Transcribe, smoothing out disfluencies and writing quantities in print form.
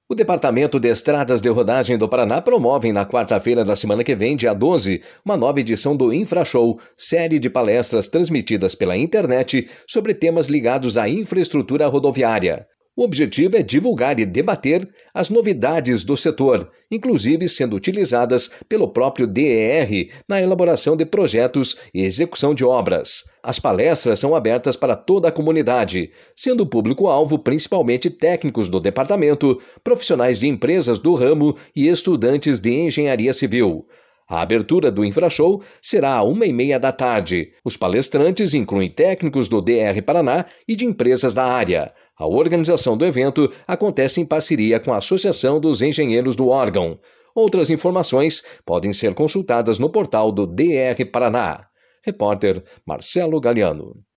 O Departamento de Estradas de Rodagem do Paraná promove na quarta-feira da semana que vem, dia 12, uma nova edição do InfraShow, série de palestras transmitidas pela internet sobre temas ligados à infraestrutura rodoviária. O objetivo é divulgar e debater as novidades do setor, inclusive sendo utilizadas pelo próprio DER na elaboração de projetos e execução de obras. As palestras são abertas para toda a comunidade, sendo o público-alvo principalmente técnicos do departamento, profissionais de empresas do ramo e estudantes de engenharia civil. A abertura do InfraShow será às 1h30 da tarde. Os palestrantes incluem técnicos do DR Paraná e de empresas da área. A organização do evento acontece em parceria com a Associação dos Engenheiros do órgão. Outras informações podem ser consultadas no portal do DR Paraná. Repórter Marcelo Galiano.